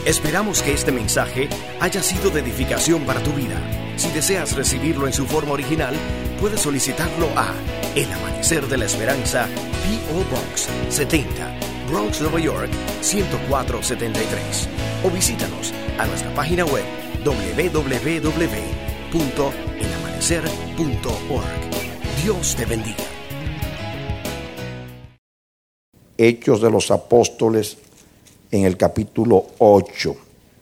Esperamos que este mensaje haya sido de edificación para tu vida. Si deseas recibirlo en su forma original, puedes solicitarlo a El Amanecer de la Esperanza, P.O. Box 70, Bronx, Nueva York 10473. O visítanos a nuestra página web www.elamanecer.org. Dios te bendiga. Hechos de los Apóstoles en el capítulo 8.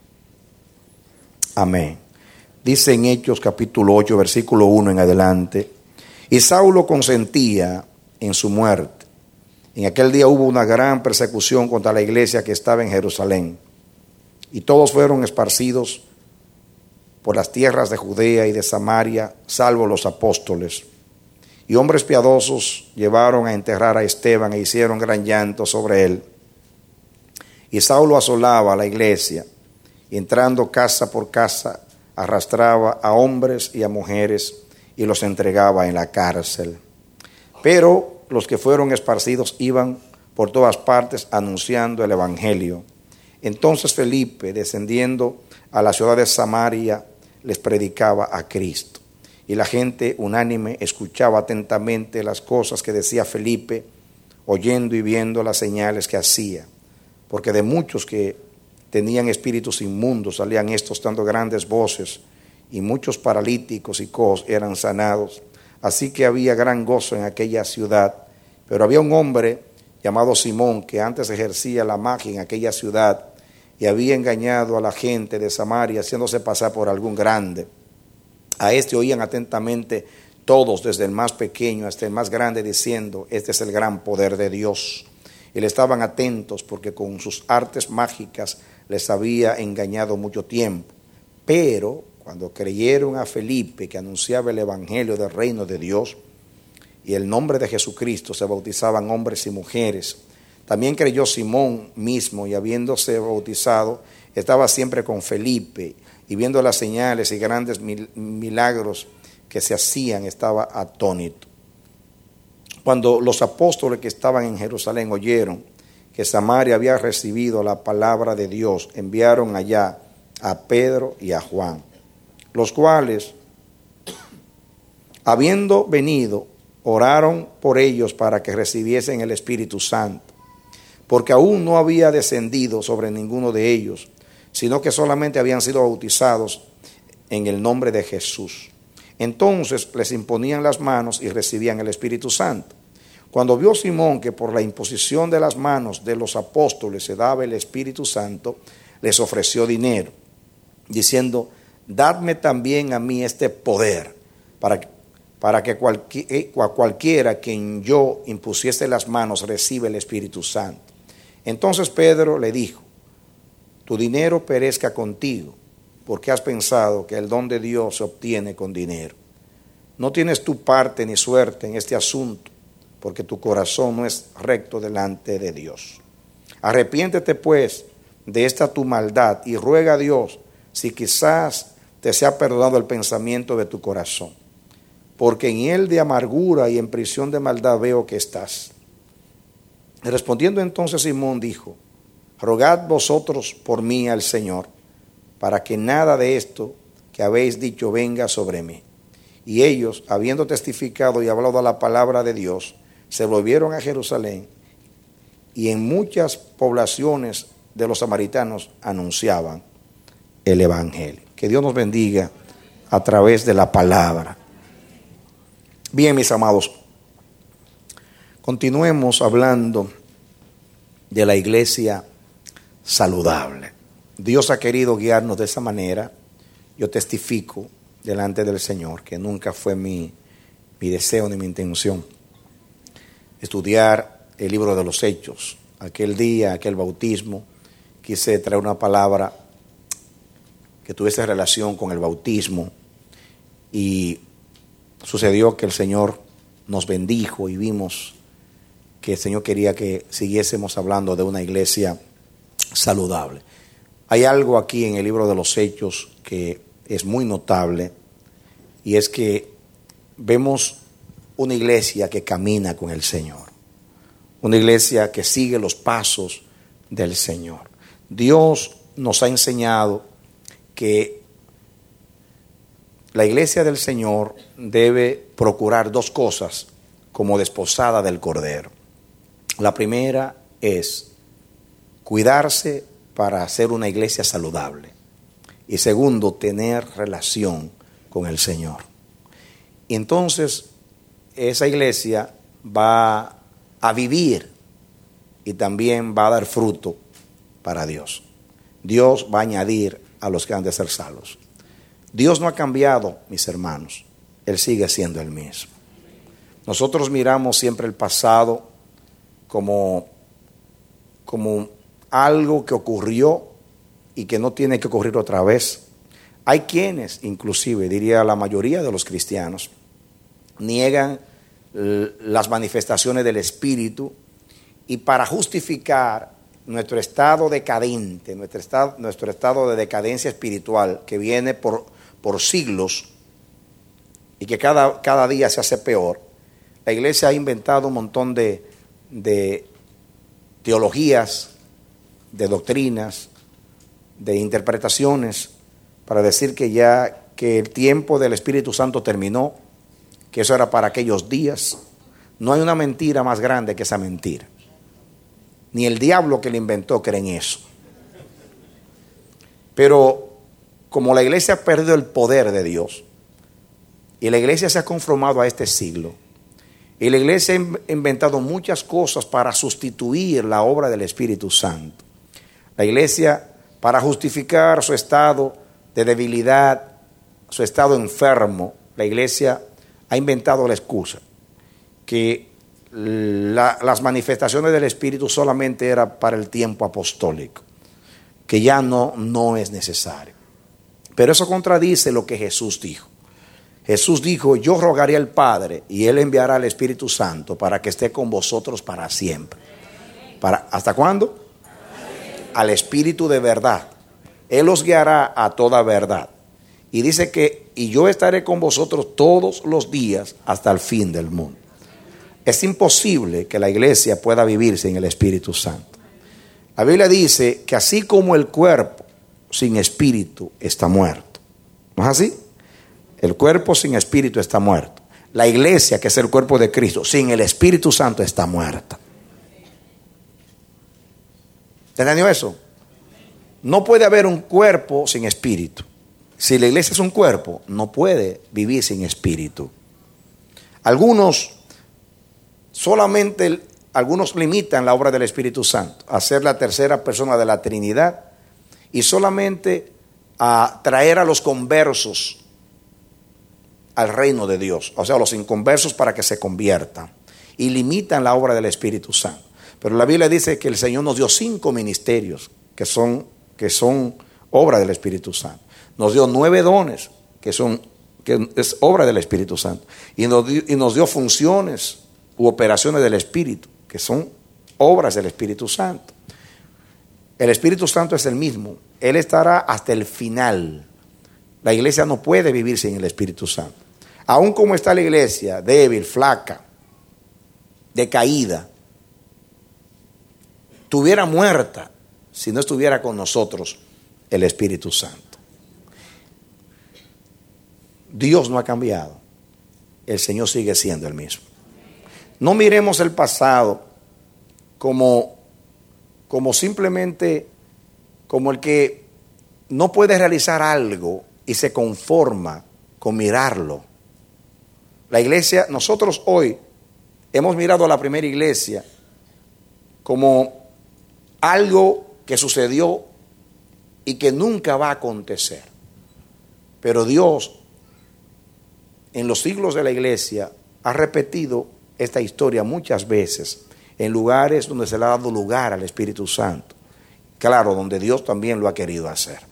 Amén. Dice en Hechos capítulo 8, versículo 1 en adelante: y Saulo consentía en su muerte. En aquel día hubo una gran persecución contra la iglesia que estaba en Jerusalén, y todos fueron esparcidos por las tierras de Judea y de Samaria, salvo los apóstoles. Y hombres piadosos llevaron a enterrar a Esteban e hicieron gran llanto sobre él. Y Saulo asolaba a la iglesia, y entrando casa por casa, arrastraba a hombres y a mujeres y los entregaba en la cárcel. Pero los que fueron esparcidos iban por todas partes anunciando el evangelio. Entonces Felipe, descendiendo a la ciudad de Samaria, les predicaba a Cristo. Y la gente unánime escuchaba atentamente las cosas que decía Felipe, oyendo y viendo las señales que hacía. Porque de muchos que tenían espíritus inmundos salían estos dando grandes voces, y muchos paralíticos y cojos eran sanados. Así que había gran gozo en aquella ciudad. Pero había un hombre llamado Simón, que antes ejercía la magia en aquella ciudad, y había engañado a la gente de Samaria, haciéndose pasar por algún grande. A este oían atentamente todos, desde el más pequeño hasta el más grande, diciendo: este es el gran poder de Dios. Y le estaban atentos, porque con sus artes mágicas les había engañado mucho tiempo. Pero cuando creyeron a Felipe, que anunciaba el evangelio del reino de Dios y el nombre de Jesucristo, se bautizaban hombres y mujeres. También creyó Simón mismo, y habiéndose bautizado, estaba siempre con Felipe, y viendo las señales y grandes milagros que se hacían, estaba atónito. Cuando los apóstoles que estaban en Jerusalén oyeron que Samaria había recibido la palabra de Dios, enviaron allá a Pedro y a Juan, los cuales, habiendo venido, oraron por ellos para que recibiesen el Espíritu Santo, porque aún no había descendido sobre ninguno de ellos, sino que solamente habían sido bautizados en el nombre de Jesús. Entonces les imponían las manos y recibían el Espíritu Santo. Cuando vio Simón que por la imposición de las manos de los apóstoles se daba el Espíritu Santo, les ofreció dinero, diciendo: dadme también a mí este poder, para que cualquiera quien yo impusiese las manos reciba el Espíritu Santo. Entonces Pedro le dijo: tu dinero perezca contigo, porque has pensado que el don de Dios se obtiene con dinero. No tienes tu parte ni suerte en este asunto, porque tu corazón no es recto delante de Dios. Arrepiéntete pues de esta tu maldad y ruega a Dios si quizás te sea perdonado el pensamiento de tu corazón, porque en él de amargura y en prisión de maldad veo que estás. Respondiendo entonces Simón dijo: rogad vosotros por mí al Señor, para que nada de esto que habéis dicho venga sobre mí. Y ellos, habiendo testificado y hablado la palabra de Dios, se volvieron a Jerusalén, y en muchas poblaciones de los samaritanos anunciaban el evangelio. Que Dios nos bendiga a través de la palabra. Bien, mis amados, continuemos hablando de la iglesia saludable. Dios ha querido guiarnos de esa manera. Yo testifico delante del Señor que nunca fue mi deseo ni mi intención estudiar el libro de los Hechos. Aquel día, aquel bautismo, quise traer una palabra que tuviese relación con el bautismo, y sucedió que el Señor nos bendijo y vimos que el Señor quería que siguiésemos hablando de una iglesia saludable. Hay algo aquí en el libro de los Hechos que es muy notable, y es que vemos una iglesia que camina con el Señor, una iglesia que sigue los pasos del Señor. Dios nos ha enseñado que la iglesia del Señor debe procurar dos cosas como desposada del Cordero. La primera es cuidarse para ser una iglesia saludable. Y segundo, tener relación con el Señor. Y entonces esa iglesia va a vivir y también va a dar fruto para Dios. Dios va a añadir a los que han de ser salvos. Dios no ha cambiado, mis hermanos. Él sigue siendo el mismo. Nosotros miramos siempre el pasado como algo que ocurrió y que no tiene que ocurrir otra vez. Hay quienes, inclusive, diría la mayoría de los cristianos, niegan las manifestaciones del Espíritu y para justificar nuestro estado decadente, nuestro estado de decadencia espiritual que viene por siglos y que cada día se hace peor, la iglesia ha inventado un montón de teologías, de doctrinas, de interpretaciones para decir que el tiempo del Espíritu Santo terminó, que eso era para aquellos días. No hay una mentira más grande que esa mentira. Ni el diablo que la inventó cree en eso. Pero como la iglesia ha perdido el poder de Dios y la iglesia se ha conformado a este siglo y la iglesia ha inventado muchas cosas para sustituir la obra del Espíritu Santo. La iglesia, para justificar su estado de debilidad, su estado enfermo, la iglesia ha inventado la excusa que las manifestaciones del Espíritu solamente era para el tiempo apostólico, que ya no es necesario. Pero eso contradice lo que Jesús dijo. Jesús dijo: yo rogaré al Padre y Él enviará al Espíritu Santo para que esté con vosotros para siempre. ¿Hasta cuándo? Al Espíritu de verdad. Él os guiará a toda verdad. Y dice que y yo estaré con vosotros todos los días hasta el fin del mundo. Es imposible que la iglesia pueda vivir sin el Espíritu Santo. La Biblia dice que así como el cuerpo sin espíritu está muerto. ¿No es así? El cuerpo sin espíritu está muerto. La iglesia, que es el cuerpo de Cristo, sin el Espíritu Santo está muerta. ¿Entendió eso? No puede haber un cuerpo sin espíritu. Si la iglesia es un cuerpo, no puede vivir sin espíritu. Algunos limitan la obra del Espíritu Santo a ser la tercera persona de la Trinidad y solamente a traer a los conversos al reino de Dios, o sea, a los inconversos para que se conviertan, y limitan la obra del Espíritu Santo. Pero la Biblia dice que el Señor nos dio 5 ministerios que son obra del Espíritu Santo. Nos dio 9 dones que es obra del Espíritu Santo. Y nos dio funciones u operaciones del Espíritu que son obras del Espíritu Santo. El Espíritu Santo es el mismo. Él estará hasta el final. La iglesia no puede vivir sin el Espíritu Santo. Aún como está la iglesia, débil, flaca, decaída, estuviera muerta si no estuviera con nosotros el Espíritu Santo. Dios no ha cambiado. El Señor sigue siendo el mismo. No miremos el pasado como simplemente como el que no puede realizar algo y se conforma con mirarlo. La iglesia, nosotros hoy hemos mirado a la primera iglesia como algo que sucedió y que nunca va a acontecer. Pero Dios, en los siglos de la iglesia, ha repetido esta historia muchas veces en lugares donde se le ha dado lugar al Espíritu Santo. Claro, donde Dios también lo ha querido hacer.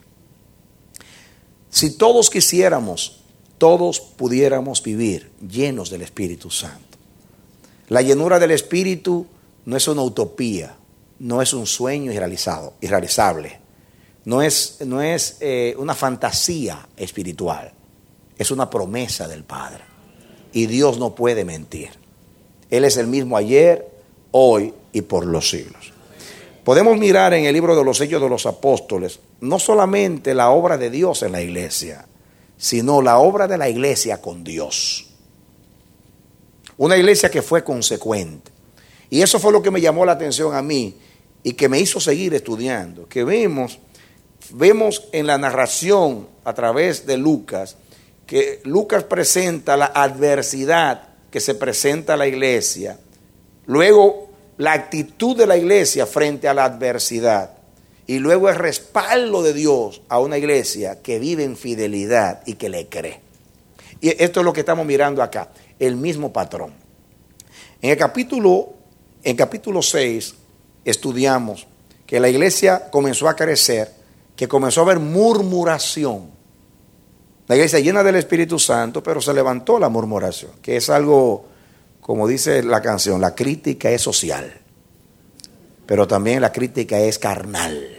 Si todos quisiéramos, todos pudiéramos vivir llenos del Espíritu Santo. La llenura del Espíritu no es una utopía, no es un sueño irrealizable, no es una fantasía espiritual, es una promesa del Padre. Y Dios no puede mentir. Él es el mismo ayer, hoy y por los siglos. podemos mirar en el libro de los Hechos de los Apóstoles, no solamente la obra de Dios en la iglesia, sino la obra de la iglesia con Dios. Una iglesia que fue consecuente. Y eso fue lo que me llamó la atención a mí y que me hizo seguir estudiando. Que vemos en la narración a través de Lucas, que Lucas presenta la adversidad que se presenta a la iglesia. Luego, la actitud de la iglesia frente a la adversidad. Y luego el respaldo de Dios a una iglesia que vive en fidelidad y que le cree. Y esto es lo que estamos mirando acá, el mismo patrón. En el capítulo 6 estudiamos que la iglesia comenzó a crecer, que comenzó a haber murmuración. La iglesia llena del Espíritu Santo, pero se levantó la murmuración, que es algo, como dice la canción, la crítica es social, pero también la crítica es carnal.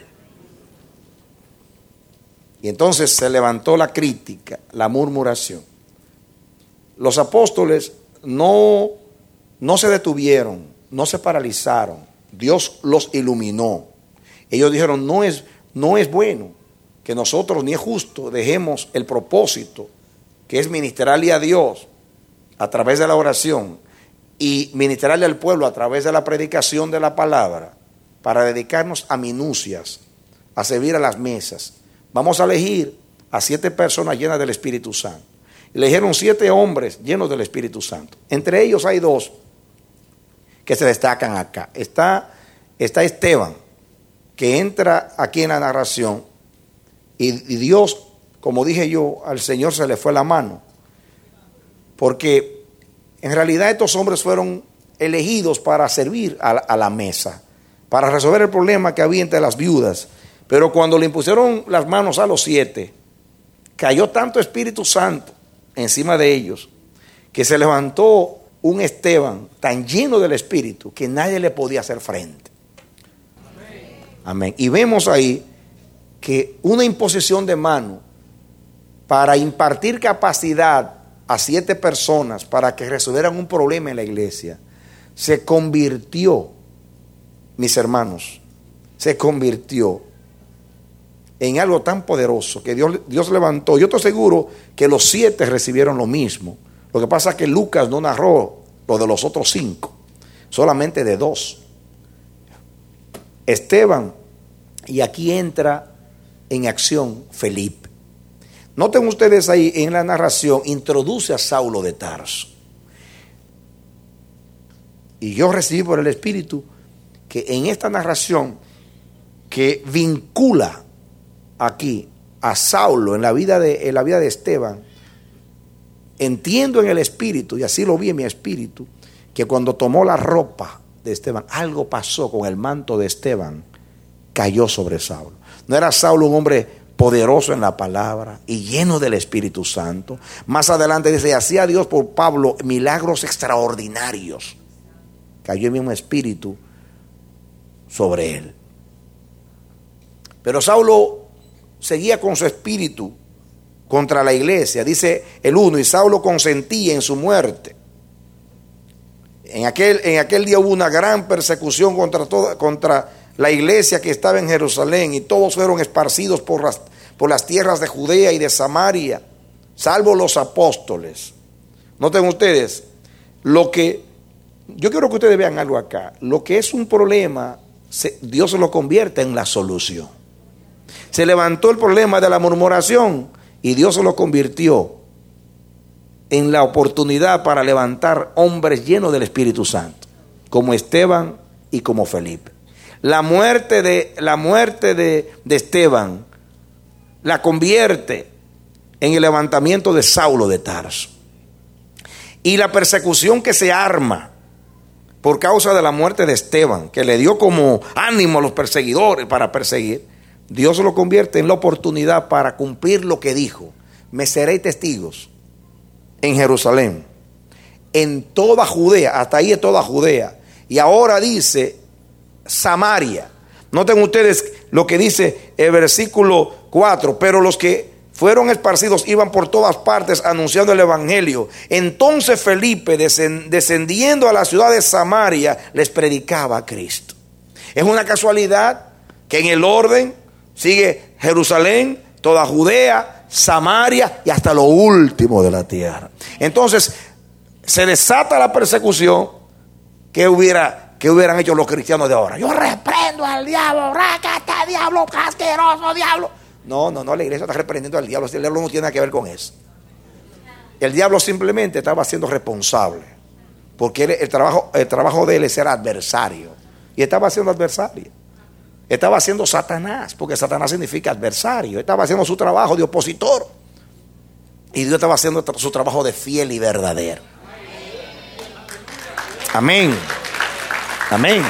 Y entonces se levantó la crítica, la murmuración. Los apóstoles no se detuvieron, no se paralizaron. Dios los iluminó. Ellos dijeron, no es bueno que nosotros, ni es justo, dejemos el propósito, que es ministrarle a Dios a través de la oración y ministrarle al pueblo a través de la predicación de la palabra, para dedicarnos a minucias, a servir a las mesas. Vamos a elegir a 7 personas llenas del Espíritu Santo. Eligieron 7 hombres llenos del Espíritu Santo. Entre ellos hay 2 que se destacan acá. Está Esteban, que entra aquí en la narración, y Dios, como dije yo, al Señor se le fue la mano, porque en realidad estos hombres fueron elegidos para servir a la mesa, para resolver el problema que había entre las viudas. Pero cuando le impusieron las manos a los 7, cayó tanto Espíritu Santo encima de ellos, que se levantó un Esteban tan lleno del Espíritu que nadie le podía hacer frente. Amén. Y vemos ahí que una imposición de mano para impartir capacidad a 7 personas para que resolvieran un problema en la iglesia, se convirtió, mis hermanos, se convirtió en algo tan poderoso que Dios levantó. Yo estoy seguro que los 7 recibieron lo mismo. Lo que pasa es que Lucas no narró lo de los otros 5, solamente de 2. Esteban, y aquí entra en acción Felipe. Noten ustedes ahí en la narración, introduce a Saulo de Tarso. Y yo recibí por el Espíritu que en esta narración que vincula aquí a Saulo en la vida de Esteban, entiendo en el Espíritu, y así lo vi en mi espíritu, que cuando tomó la ropa de Esteban, algo pasó con el manto de Esteban, cayó sobre Saulo. No era Saulo un hombre poderoso en la palabra y lleno del Espíritu Santo. Más adelante dice, hacía Dios por Pablo milagros extraordinarios. Cayó el mismo espíritu sobre él. Pero Saulo seguía con su espíritu contra la iglesia. Dice el 1, y Saulo consentía en su muerte. En aquel día hubo una gran persecución contra la iglesia que estaba en Jerusalén, y todos fueron esparcidos por las tierras de Judea y de Samaria, salvo los apóstoles. Noten ustedes, yo quiero que ustedes vean algo acá. Lo que es un problema, Dios lo convierte en la solución. Se levantó el problema de la murmuración y Dios lo convirtió en la oportunidad para levantar hombres llenos del Espíritu Santo, como Esteban y como Felipe. La muerte de Esteban la convierte en el levantamiento de Saulo de Tarso. Y la persecución que se arma por causa de la muerte de Esteban, que le dio como ánimo a los perseguidores para perseguir, Dios lo convierte en la oportunidad para cumplir lo que dijo: me seréis testigos en Jerusalén, en toda Judea, hasta ahí es toda Judea, y ahora dice Samaria. Noten ustedes lo que dice el versículo 4, pero los que fueron esparcidos iban por todas partes anunciando el evangelio. Entonces Felipe, descendiendo a la ciudad de Samaria, les predicaba a Cristo. Es una casualidad que en el orden sigue Jerusalén, toda Judea, Samaria y hasta lo último de la tierra. Entonces se desata la persecución. ¿Qué hubieran hecho los cristianos de ahora? Yo reprendo al diablo, rácate diablo, asqueroso diablo. No, la iglesia está reprendiendo al diablo. El diablo no tiene nada que ver con eso. El diablo simplemente estaba siendo responsable, porque el trabajo de él es ser adversario. Y estaba siendo adversario. Estaba haciendo Satanás, porque Satanás significa adversario. Estaba haciendo su trabajo de opositor. Y Dios estaba haciendo su trabajo de fiel y verdadero. Amén. Amén.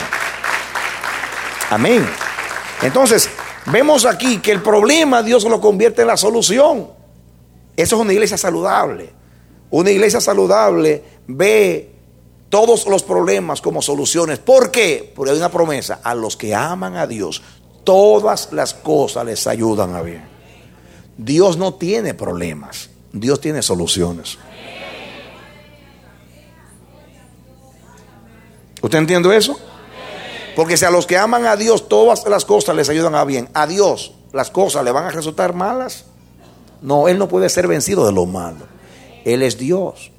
Amén. Entonces, vemos aquí que el problema Dios lo convierte en la solución. Eso es una iglesia saludable. Una iglesia saludable ve todos los problemas como soluciones. ¿Por qué? Porque hay una promesa: a los que aman a Dios, todas las cosas les ayudan a bien. Dios no tiene problemas, Dios tiene soluciones. ¿Usted entiende eso? Porque si a los que aman a Dios todas las cosas les ayudan a bien, a Dios las cosas le van a resultar malas. No, Él no puede ser vencido de lo malo. Él es Dios.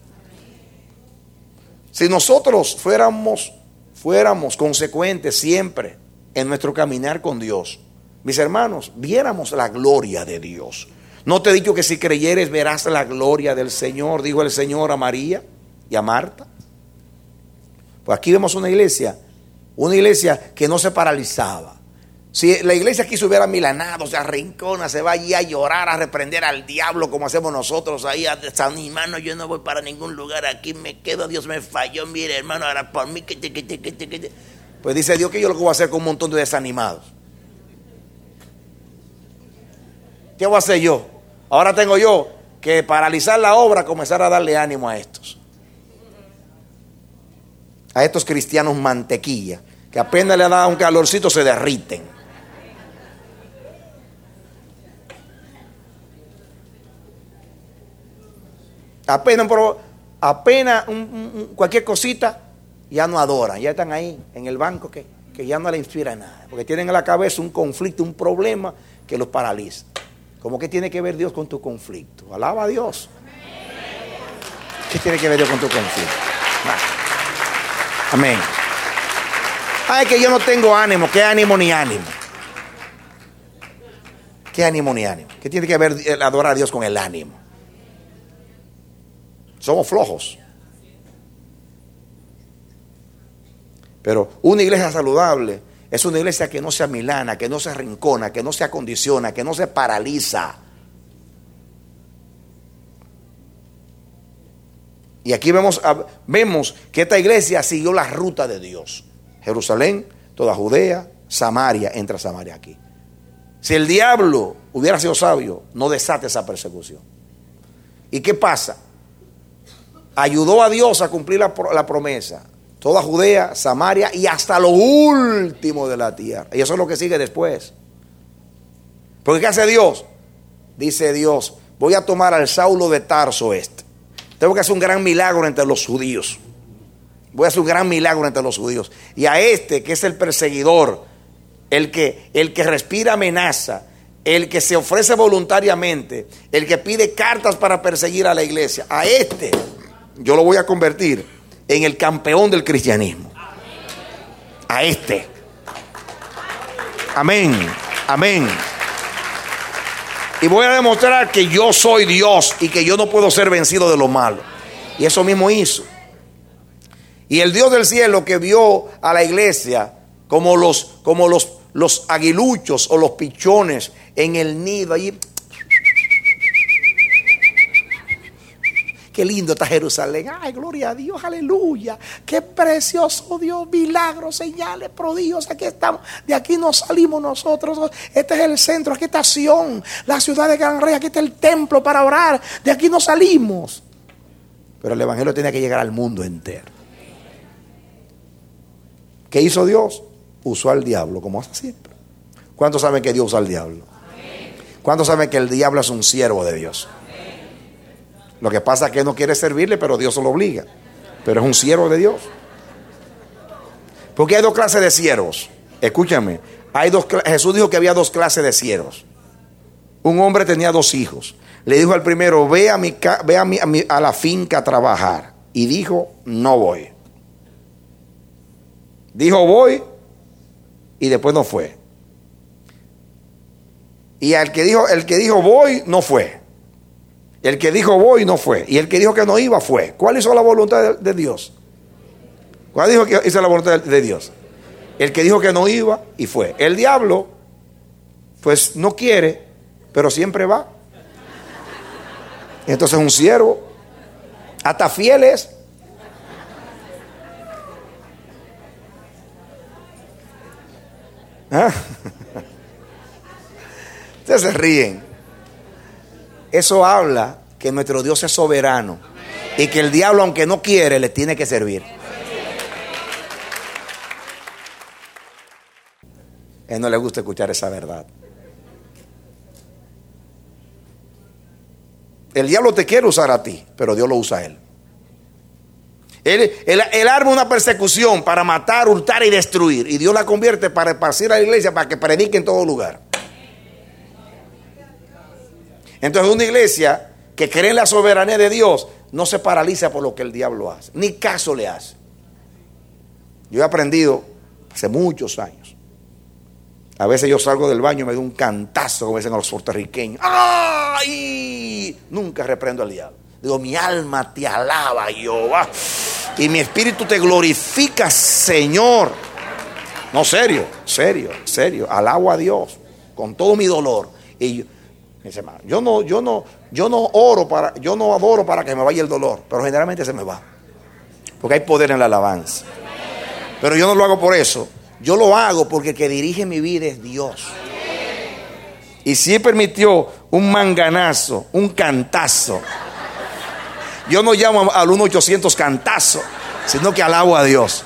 Si nosotros fuéramos consecuentes siempre en nuestro caminar con Dios, mis hermanos, viéramos la gloria de Dios. ¿No te he dicho que si creyeres verás la gloria del Señor? Dijo el Señor a María y a Marta. Pues aquí vemos una iglesia que no se paralizaba. Si la iglesia aquí se hubiera milanado, se arrincona, se va allí a llorar, a reprender al diablo como hacemos nosotros ahí, a desanimar, yo no voy para ningún lugar, aquí me quedo, Dios me falló, mire hermano, ahora por mí, pues dice Dios que yo lo que voy a hacer con un montón de desanimados. ¿Qué voy a hacer yo? Ahora tengo yo que paralizar la obra, comenzar a darle ánimo a estos cristianos mantequilla, que apenas le da un calorcito se derriten. Apenas cualquier cosita ya no adoran, ya están ahí en el banco que ya no le inspira nada, porque tienen en la cabeza un conflicto, un problema que los paraliza. ¿Cómo que tiene que ver Dios con tu conflicto? Alaba a Dios. ¿Qué tiene que ver Dios con tu conflicto? Amén. Ay, que yo no tengo ánimo. ¿Qué ánimo ni ánimo? ¿Qué ánimo ni ánimo? ¿Qué tiene que ver el adorar a Dios con el ánimo? Somos flojos. Pero una iglesia saludable es una iglesia que no se amilana, que no se arrincona, que no se acondiciona, que no se paraliza. Y aquí vemos que esta iglesia siguió la ruta de Dios. Jerusalén, toda Judea, Samaria, entra Samaria aquí. Si el diablo hubiera sido sabio, no desate esa persecución. ¿Y qué pasa? Ayudó a Dios a cumplir la promesa. Toda Judea, Samaria y hasta lo último de la tierra. Y eso es lo que sigue después. Porque ¿qué hace Dios? Dice Dios: voy a tomar al Saulo de Tarso Tengo que hacer un gran milagro entre los judíos. Voy a hacer un gran milagro entre los judíos. Y a que es el perseguidor, el que respira amenaza, el que se ofrece voluntariamente, el que pide cartas para perseguir a la iglesia, a yo lo voy a convertir en el campeón del cristianismo. A Amén. Amén. Y voy a demostrar que yo soy Dios y que yo no puedo ser vencido de lo malo. Y eso mismo hizo. Y el Dios del cielo, que vio a la iglesia como los aguiluchos o los pichones en el nido allí. Qué lindo está Jerusalén. Ay, gloria a Dios, aleluya. Qué precioso Dios, milagros, señales, prodigios. Aquí estamos, de aquí nos salimos nosotros. Este es el centro, aquí está Sión, la ciudad de Gran Rey. Aquí está el templo para orar. De aquí nos salimos. Pero el evangelio tenía que llegar al mundo entero. ¿Qué hizo Dios? Usó al diablo, como hace siempre. ¿Cuántos saben que Dios usa al diablo? ¿Cuántos saben que el diablo es un siervo de Dios? Lo que pasa es que no quiere servirle, pero Dios se lo obliga. Pero es un siervo de Dios. Porque hay dos clases de siervos. Escúchame, Jesús dijo que había dos clases de siervos. Un hombre tenía dos hijos. Le dijo al primero, ve a la finca a trabajar. Y dijo, no voy. Dijo, voy, y después no fue. Y el que dijo voy, no fue. El que dijo voy, no fue. Y el que dijo que no iba, fue. ¿Cuál hizo la voluntad de Dios? ¿Cuál dijo que hizo la voluntad de Dios? El que dijo que no iba, y fue. El diablo, pues no quiere, pero siempre va. Entonces un siervo, hasta fiel es. ¿Ah? Ustedes se ríen. Eso habla que nuestro Dios es soberano y que el diablo, aunque no quiere, le tiene que servir. A él no le gusta escuchar esa verdad. El diablo te quiere usar a ti, pero Dios lo usa a él. Él arma una persecución para matar, hurtar y destruir. Y Dios la convierte para esparcir a la iglesia para que predique en todo lugar. Entonces una iglesia que cree en la soberanía de Dios no se paraliza por lo que el diablo hace, ni caso le hace. Yo he aprendido hace muchos años. A veces yo salgo del baño y me doy un cantazo, como dicen los puertorriqueños. ¡Ay! Nunca reprendo al diablo. Digo, mi alma te alaba, Jehová, y mi espíritu te glorifica, Señor. No, serio. Alabo a Dios con todo mi dolor. Y yo no adoro para que me vaya el dolor, pero generalmente se me va, porque hay poder en la alabanza. Pero yo no lo hago por eso. Yo lo hago porque el que dirige mi vida es Dios. Y si Él permitió un manganazo, un cantazo, yo no llamo al 1-800 cantazo, sino que alabo a Dios.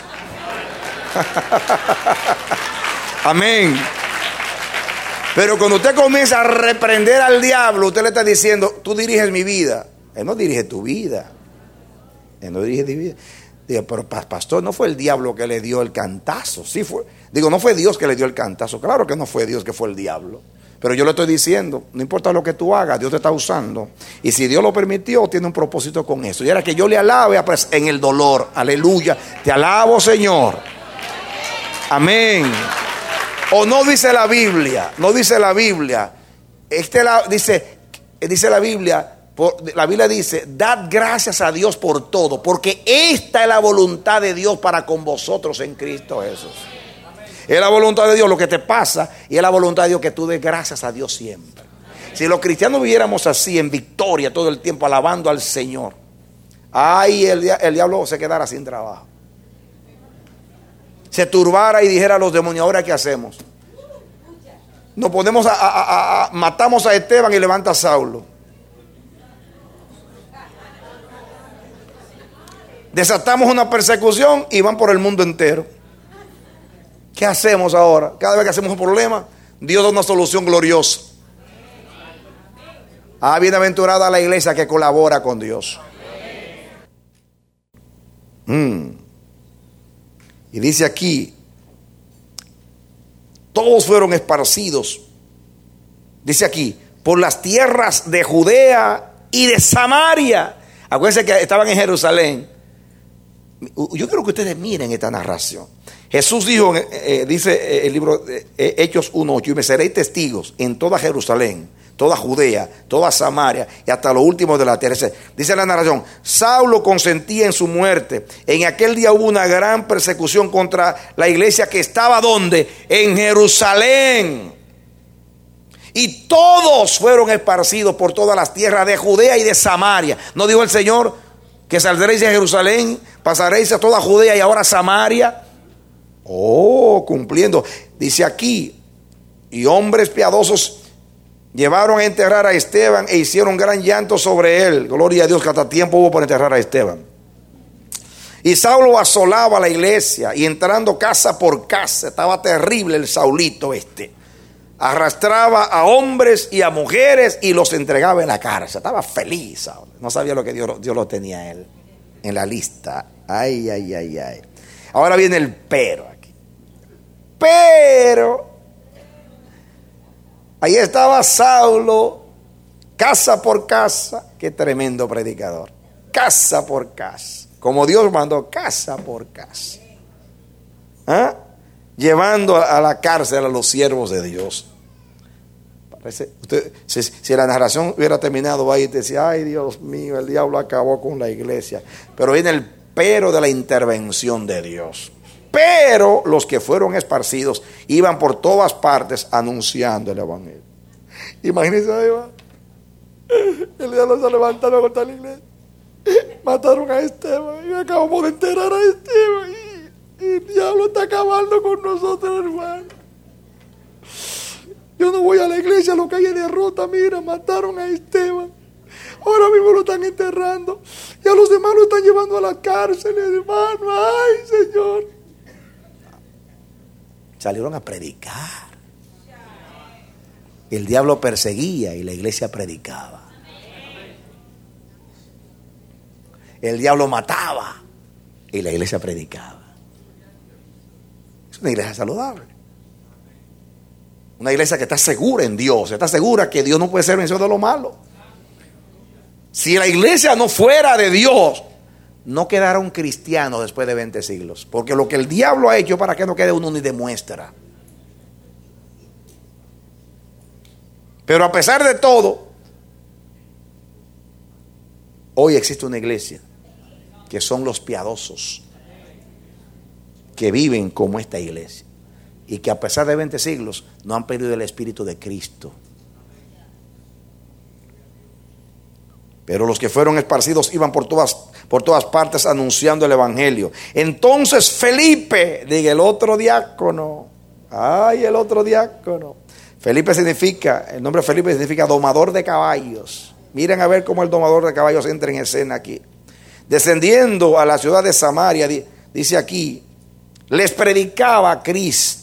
Amén. Pero cuando usted comienza a reprender al diablo, usted le está diciendo, tú diriges mi vida. Él no dirige tu vida. Él no dirige tu vida. Digo, pero pastor, no fue el diablo que le dio el cantazo. Sí fue. Digo, no fue Dios que le dio el cantazo. Claro que no fue Dios, que fue el diablo. Pero yo le estoy diciendo, no importa lo que tú hagas, Dios te está usando. Y si Dios lo permitió, tiene un propósito con eso. Y era que yo le alabe en el dolor. Aleluya. Te alabo, Señor. Amén. O no dice la Biblia. Dice la Biblia, la Biblia dice, dad gracias a Dios por todo, porque esta es la voluntad de Dios para con vosotros en Cristo Jesús. Es la voluntad de Dios lo que te pasa, y es la voluntad de Dios que tú des gracias a Dios siempre. Si los cristianos viviéramos así, en victoria todo el tiempo, alabando al Señor, ay, el diablo se quedara sin trabajo. Se turbara y dijera a los demonios, ¿ahora qué hacemos? Nos ponemos matamos a Esteban y levanta a Saulo. Desatamos una persecución y van por el mundo entero. ¿Qué hacemos ahora? Cada vez que hacemos un problema, Dios da una solución gloriosa. Bienaventurada la iglesia que colabora con Dios. Y dice aquí, todos fueron esparcidos, dice aquí, por las tierras de Judea y de Samaria. Acuérdense que estaban en Jerusalén. Yo quiero que ustedes miren esta narración. Jesús dijo, dice el libro de Hechos 1:8, y me seréis testigos en toda Jerusalén, toda Judea, toda Samaria y hasta lo último de la tierra. Dice la narración, Saulo consentía en su muerte. En aquel día hubo una gran persecución contra la iglesia que estaba ¿dónde? En Jerusalén. Y todos fueron esparcidos por todas las tierras de Judea y de Samaria. ¿No dijo el Señor que saldréis de Jerusalén, pasaréis a toda Judea y ahora a Samaria? Cumpliendo. Dice aquí, y hombres piadosos llevaron a enterrar a Esteban e hicieron gran llanto sobre él. Gloria a Dios que hasta tiempo hubo para enterrar a Esteban. Y Saulo asolaba la iglesia y entrando casa por casa, estaba terrible el Saulito arrastraba a hombres y a mujeres y los entregaba en la cárcel. Estaba feliz Saulo. No sabía lo que Dios lo tenía a él en la lista. Ay. Ahora viene el pero aquí. pero ahí estaba Saulo, casa por casa. Qué tremendo predicador. Casa por casa. Como Dios mandó, casa por casa. ¿Ah? Llevando a la cárcel a los siervos de Dios. Si la narración hubiera terminado ahí, te decía, ay Dios mío, el diablo acabó con la iglesia. Pero viene el pero de la intervención de Dios. Pero los que fueron esparcidos iban por todas partes anunciando el evangelio. Imagínense ahí va. El diablo se levantando contra la iglesia. Mataron a Esteban y acabamos de enterar a Esteban. Y el diablo está acabando con nosotros, hermano. Yo no voy a la iglesia, lo que hay es derrota. Mira, mataron a Esteban. Ahora mismo lo están enterrando. Y a los demás lo están llevando a la cárcel, hermano. Ay, Señor. Salieron a predicar. El diablo perseguía y la iglesia predicaba. El diablo mataba y la iglesia predicaba. Es una iglesia saludable. Una iglesia que está segura en Dios, está segura que Dios no puede ser vencido de lo malo. Si la iglesia no fuera de Dios, no quedará un cristiano después de 20 siglos. Porque lo que el diablo ha hecho, para que no quede uno ni demuestra. Pero a pesar de todo, hoy existe una iglesia que son los piadosos, que viven como esta iglesia. Y que a pesar de 20 siglos no han perdido el espíritu de Cristo. Pero los que fueron esparcidos iban por todas partes anunciando el evangelio. Entonces Felipe, diga el otro diácono. Ay, el otro diácono. Felipe significa, el nombre Felipe significa domador de caballos. Miren a ver cómo el domador de caballos entra en escena aquí. Descendiendo a la ciudad de Samaria, dice aquí, les predicaba a Cristo.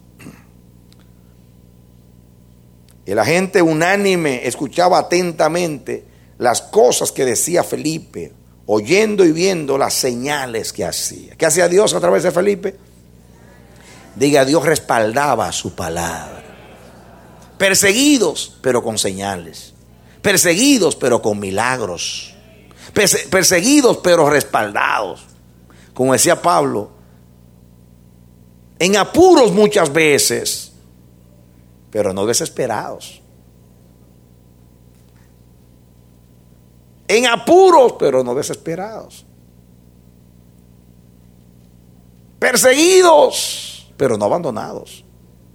Y la gente unánime escuchaba atentamente las cosas que decía Felipe, oyendo y viendo las señales que hacía. ¿Qué hacía Dios a través de Felipe? Diga, Dios respaldaba su palabra. Perseguidos, pero con señales. Perseguidos, pero con milagros. Perseguidos, pero respaldados. Como decía Pablo, en apuros muchas veces, pero no desesperados. En apuros, pero no desesperados. Perseguidos, pero no abandonados.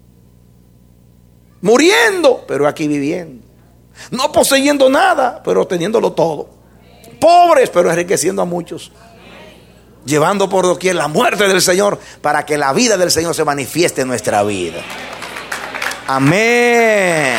Muriendo, pero aquí viviendo. No poseyendo nada, pero teniéndolo todo. Pobres, pero enriqueciendo a muchos. Llevando por doquier la muerte del Señor, para que la vida del Señor se manifieste en nuestra vida. Amén.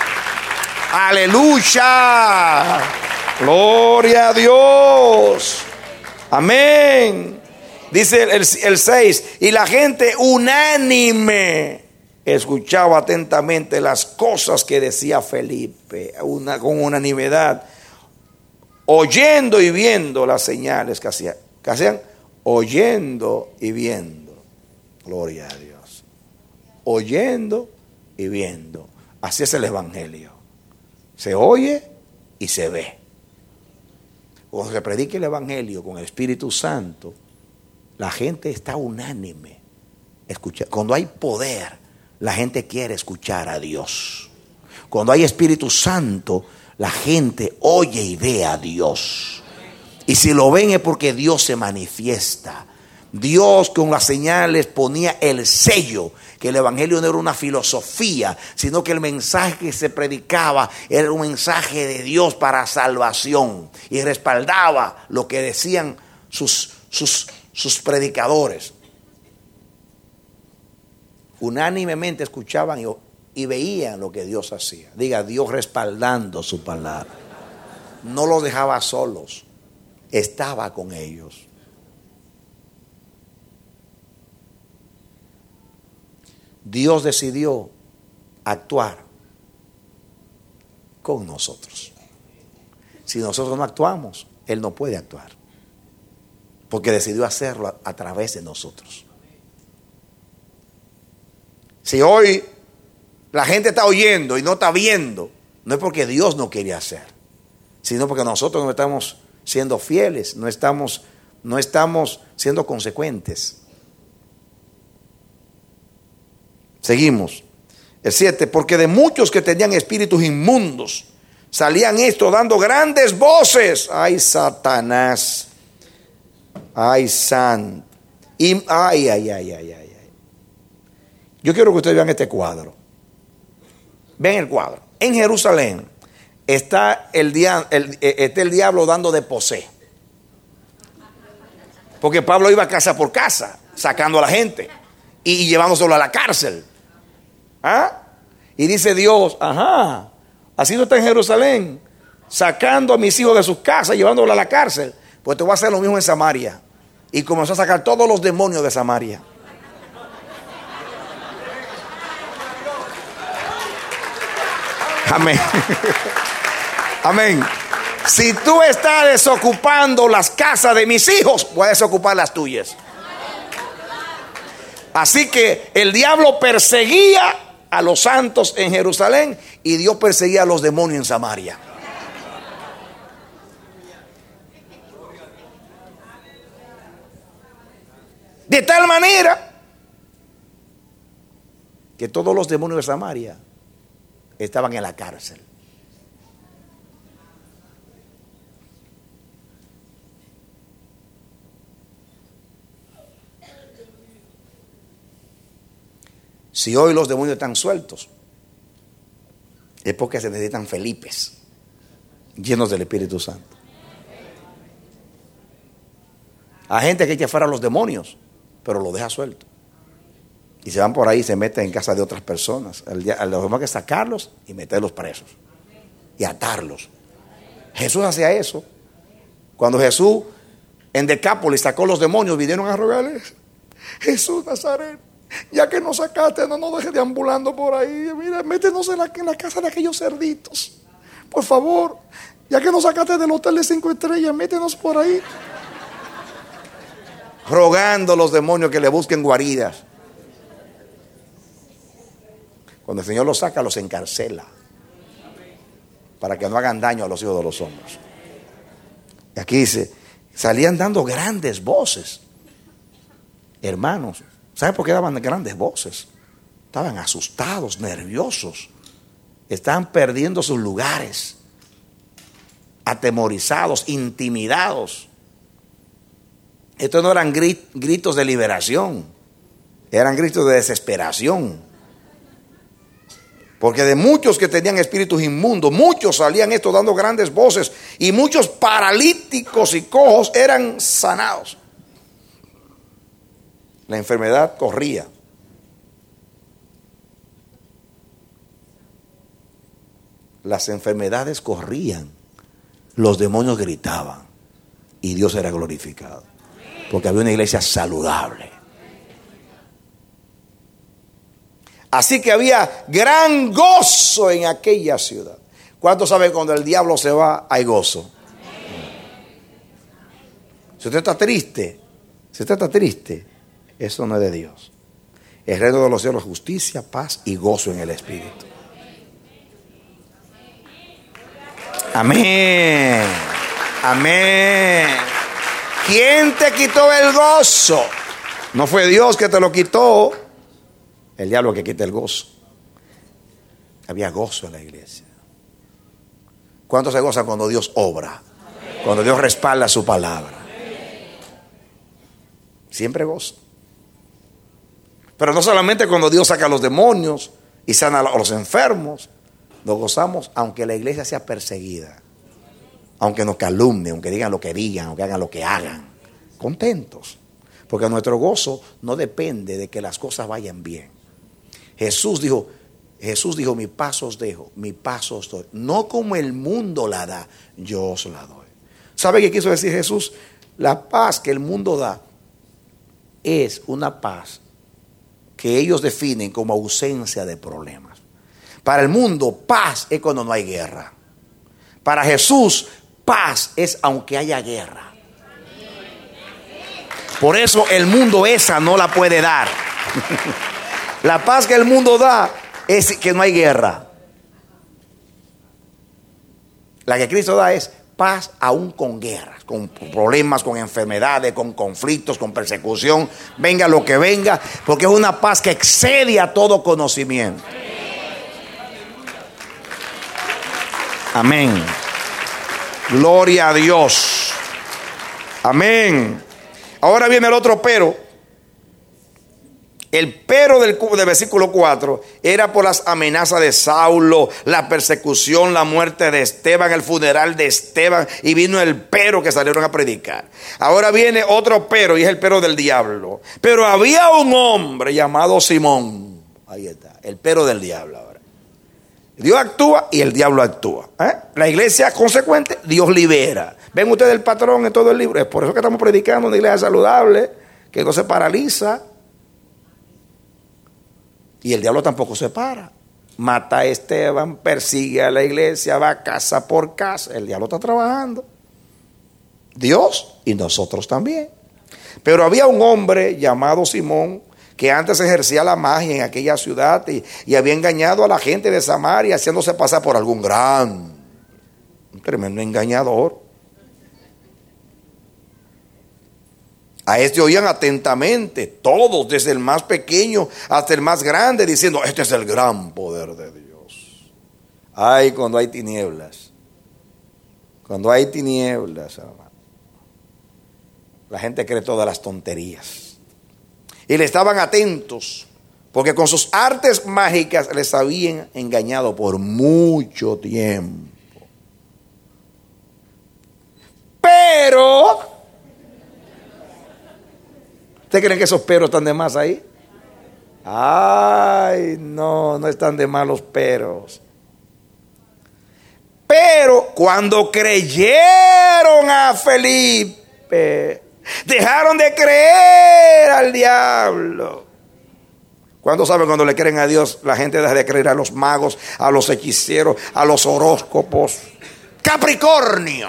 Aleluya. Gloria a Dios. Amén. Dice el 6. Y la gente unánime escuchaba atentamente las cosas que decía Felipe. Con unanimidad. Oyendo y viendo las señales que hacían. ¿Qué hacían? Oyendo y viendo. Gloria a Dios. Oyendo y viendo. Así es el evangelio. Se oye y se ve. Cuando se predica el evangelio con el Espíritu Santo, la gente está unánime. Cuando hay poder, la gente quiere escuchar a Dios. Cuando hay Espíritu Santo, la gente oye y ve a Dios. Y si lo ven es porque Dios se manifiesta. Dios con las señales ponía el sello, que el evangelio no era una filosofía, sino que el mensaje que se predicaba era un mensaje de Dios para salvación, y respaldaba lo que decían sus predicadores. Unánimemente escuchaban y veían lo que Dios hacía. Diga, Dios respaldando su palabra. No los dejaba solos, estaba con ellos. Dios decidió actuar con nosotros. Si nosotros no actuamos, Él no puede actuar, porque decidió hacerlo a través de nosotros. Si hoy la gente está oyendo y no está viendo, no es porque Dios no quería hacer, sino porque nosotros no estamos siendo fieles, no estamos siendo consecuentes. Seguimos. El 7, porque de muchos que tenían espíritus inmundos, salían estos dando grandes voces. Ay, Satanás. Ay, San. Ay. Yo quiero que ustedes vean este cuadro. Ven el cuadro. En Jerusalén está el diablo dando de posé. Porque Pablo iba casa por casa, sacando a la gente y llevándoselo a la cárcel. ¿Ah? Y dice Dios, así no está en Jerusalén, sacando a mis hijos de sus casas, llevándolos a la cárcel. Pues te voy a hacer lo mismo en Samaria. Y comenzó a sacar todos los demonios de Samaria. Amén. Amén. Si tú estás desocupando las casas de mis hijos, voy a desocupar las tuyas. Así que el diablo perseguía a los santos en Jerusalén y Dios perseguía a los demonios en Samaria. De tal manera que todos los demonios de Samaria estaban en la cárcel. Si hoy los demonios están sueltos, es porque se necesitan Felipes llenos del Espíritu Santo. Hay gente que echa fuera a los demonios, pero lo deja suelto. Y se van por ahí y se meten en casa de otras personas. Lo demás hay que sacarlos y meterlos presos. Y atarlos. Jesús hacía eso. Cuando Jesús en Decápolis sacó los demonios, vinieron a rogarle: Jesús Nazaret, ya que nos sacaste, no nos dejes deambulando por ahí. Mira, métenos en la casa de aquellos cerditos. Por favor, ya que nos sacaste del hotel de 5 estrellas, métenos por ahí. Rogando a los demonios que le busquen guaridas. Cuando el Señor los saca, los encarcela, para que no hagan daño a los hijos de los hombres. Y aquí dice, salían dando grandes voces. Hermanos, ¿saben por qué daban grandes voces? Estaban asustados, nerviosos. Estaban perdiendo sus lugares. Atemorizados, intimidados. Estos no eran gritos de liberación. Eran gritos de desesperación. Porque de muchos que tenían espíritus inmundos, muchos salían estos dando grandes voces. Y muchos paralíticos y cojos eran sanados. La enfermedad corría. Las enfermedades corrían. Los demonios gritaban. Y Dios era glorificado. Porque había una iglesia saludable. Así que había gran gozo en aquella ciudad. ¿Cuántos saben cuando el diablo se va, hay gozo? Si usted está triste, eso no es de Dios. El reino de los cielos es justicia, paz y gozo en el Espíritu. Amén. Amén. ¿Quién te quitó el gozo? No fue Dios que te lo quitó. El diablo que quita el gozo. Había gozo en la iglesia. ¿Cuánto se goza cuando Dios obra? Cuando Dios respalda su palabra. Siempre gozo. Pero no solamente cuando Dios saca a los demonios y sana a los enfermos. Nos gozamos aunque la iglesia sea perseguida. Aunque nos calumnien, aunque digan lo que digan, aunque hagan lo que hagan. Contentos. Porque nuestro gozo no depende de que las cosas vayan bien. Jesús dijo, mi paz os dejo, mi paz os doy. No como el mundo la da, yo os la doy. ¿Sabe qué quiso decir Jesús? La paz que el mundo da es una paz que ellos definen como ausencia de problemas. Para el mundo, paz es cuando no hay guerra. Para Jesús, paz es aunque haya guerra. Por eso el mundo esa no la puede dar. La paz que el mundo da es que no hay guerra. La que Cristo da es paz aún con guerras, con problemas, con enfermedades, con conflictos, con persecución. Venga lo que venga, porque es una paz que excede a todo conocimiento. Amén. Gloria a Dios. Amén. Ahora viene el otro pero. El pero del versículo 4 era por las amenazas de Saulo, la persecución, la muerte de Esteban, el funeral de Esteban, y vino el pero que salieron a predicar. Ahora viene otro pero, y es el pero del diablo. Pero había un hombre llamado Simón. Ahí está, el pero del diablo ahora. Dios actúa y el diablo actúa. La iglesia consecuente, Dios libera. ¿Ven ustedes el patrón en todo el libro? Es por eso que estamos predicando una iglesia saludable, que no se paraliza. Y el diablo tampoco se para. Mata a Esteban, persigue a la iglesia, va casa por casa. El diablo está trabajando. Dios y nosotros también. Pero había un hombre llamado Simón que antes ejercía la magia en aquella ciudad y había engañado a la gente de Samaria, haciéndose pasar por algún un tremendo engañador. A este oían atentamente todos, desde el más pequeño hasta el más grande, diciendo: este es el gran poder de Dios. Ay, cuando hay tinieblas. Cuando hay tinieblas, hermano, la gente cree todas las tonterías. Y le estaban atentos, porque con sus artes mágicas les habían engañado por mucho tiempo. Pero ¿ustedes creen que esos peros están de más ahí? Ay, no están de más los peros. Pero cuando creyeron a Felipe, dejaron de creer al diablo. ¿Cuántos saben cuando le creen a Dios, la gente deja de creer a los magos, a los hechiceros, a los horóscopos? Capricornio.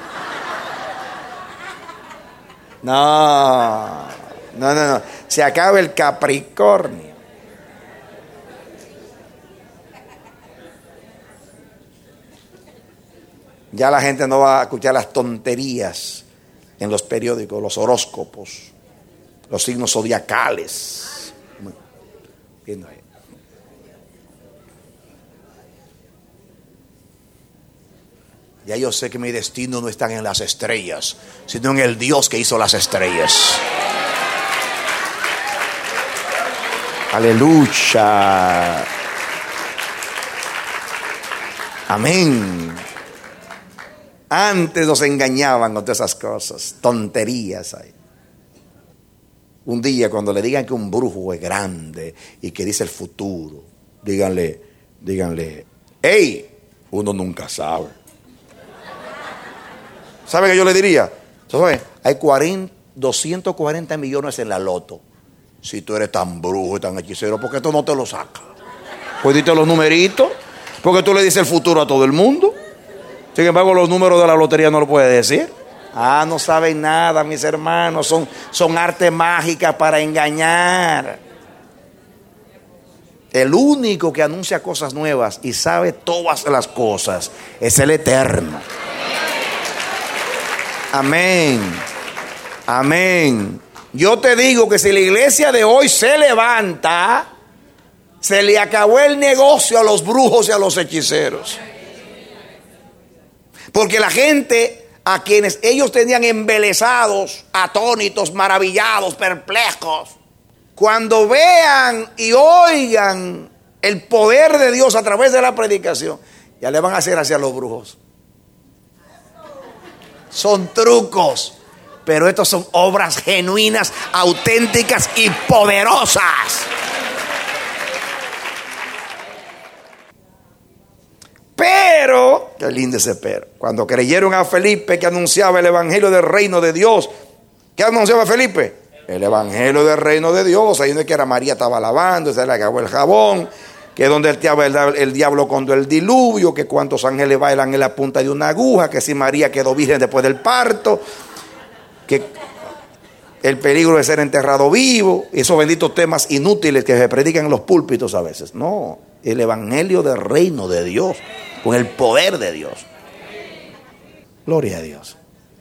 No. Se acaba el Capricornio. Ya la gente no va a escuchar las tonterías en los periódicos, los horóscopos, los signos zodiacales. Viendo ahí. Ya yo sé que mi destino no está en las estrellas, sino en el Dios que hizo las estrellas. Aleluya. Amén. Antes nos engañaban con todas esas cosas, tonterías ahí. Un día cuando le digan que un brujo es grande y que dice el futuro, díganle, hey, uno nunca sabe. ¿Sabe qué yo le diría? ¿Sabe? Hay 240 millones en la loto. Si tú eres tan brujo y tan hechicero, ¿por qué tú no te lo sacas? Pues dite los numeritos, porque tú le dices el futuro a todo el mundo. Sin embargo, los números de la lotería no lo puedes decir. No saben nada, mis hermanos. Son artes mágicas para engañar. El único que anuncia cosas nuevas y sabe todas las cosas es el Eterno. Amén. Amén. Yo te digo que si la iglesia de hoy se levanta, se le acabó el negocio a los brujos y a los hechiceros. Porque la gente a quienes ellos tenían embelesados, atónitos, maravillados, perplejos, cuando vean y oigan el poder de Dios a través de la predicación, ya le van a hacer hacia los brujos. Son trucos, pero estos son obras genuinas, auténticas y poderosas. Pero, qué lindo ese pero, cuando creyeron a Felipe que anunciaba el evangelio del reino de Dios, ¿qué anunciaba Felipe? El evangelio del reino de Dios. Ahí no es que era María estaba lavando, se le acabó el jabón, que donde el diablo cuando el diluvio, que cuántos ángeles bailan en la punta de una aguja, que si María quedó virgen después del parto, que el peligro de ser enterrado vivo, esos benditos temas inútiles que se predican en los púlpitos a veces. No, el evangelio del reino de Dios, con el poder de Dios. Gloria a Dios.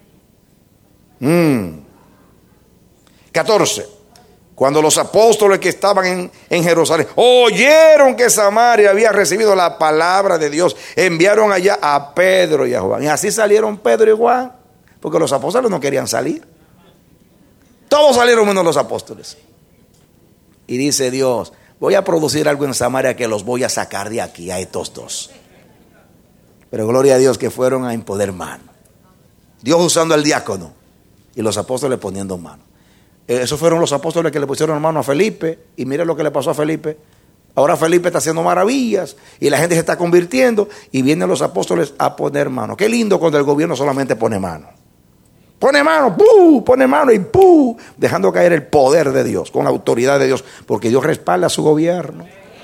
14. Cuando los apóstoles que estaban en Jerusalén oyeron que Samaria había recibido la palabra de Dios, enviaron allá a Pedro y a Juan. Y así salieron Pedro y Juan, porque los apóstoles no querían salir. Todos salieron menos los apóstoles. Y dice Dios, voy a producir algo en Samaria que los voy a sacar de aquí, a estos dos. Pero gloria a Dios que fueron a imponer mano. Dios usando al diácono y los apóstoles poniendo mano. Esos fueron los apóstoles que le pusieron mano a Felipe. Y mira lo que le pasó a Felipe. Ahora Felipe está haciendo maravillas y la gente se está convirtiendo y vienen los apóstoles a poner mano. Qué lindo cuando el gobierno solamente pone mano. Pone mano, ¡pum! Pone mano y ¡pum! Dejando caer el poder de Dios, con la autoridad de Dios, porque Dios respalda a su gobierno.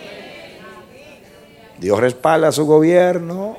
Dios respalda a su gobierno.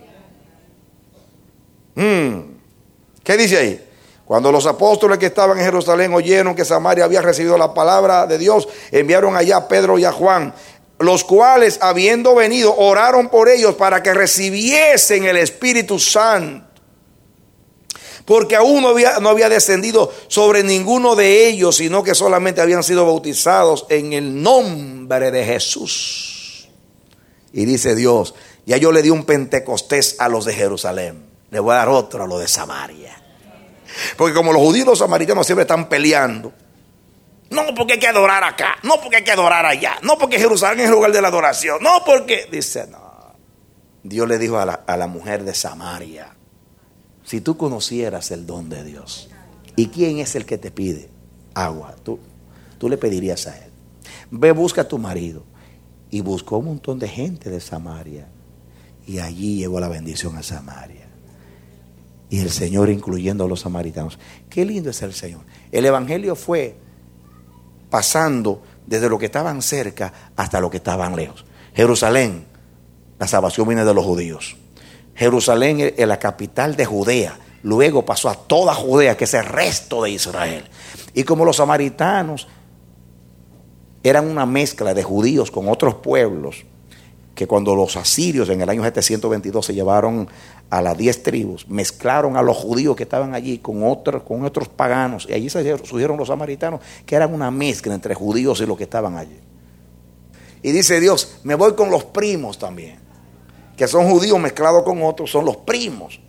¿Qué dice ahí? Cuando los apóstoles que estaban en Jerusalén oyeron que Samaria había recibido la palabra de Dios, enviaron allá a Pedro y a Juan, los cuales, habiendo venido, oraron por ellos para que recibiesen el Espíritu Santo. Porque aún no había descendido sobre ninguno de ellos, sino que solamente habían sido bautizados en el nombre de Jesús. Y dice Dios, ya yo le di un Pentecostés a los de Jerusalén, le voy a dar otro a los de Samaria. Porque como los judíos y los samaritanos siempre están peleando, no porque hay que adorar acá, no porque hay que adorar allá, no porque Jerusalén es el lugar de la adoración, no porque, dice, no. Dios le dijo a la mujer de Samaria, si tú conocieras el don de Dios, ¿y quién es el que te pide agua? Tú le pedirías a él. Ve, busca a tu marido. Y buscó un montón de gente de Samaria. Y allí llegó la bendición a Samaria. Y el Señor incluyendo a los samaritanos. Qué lindo es el Señor. El evangelio fue pasando desde los que estaban cerca hasta los que estaban lejos. Jerusalén, la salvación viene de los judíos. Jerusalén es la capital de Judea. Luego pasó a toda Judea, que es el resto de Israel. Y como los samaritanos eran una mezcla de judíos con otros pueblos, que cuando los asirios en el año 722 se llevaron a las 10 tribus, mezclaron a los judíos que estaban allí con otros paganos, y allí surgieron los samaritanos, que eran una mezcla entre judíos y los que estaban allí. Y dice Dios, me voy con los primos también, que son judíos mezclados con otros, son los primos.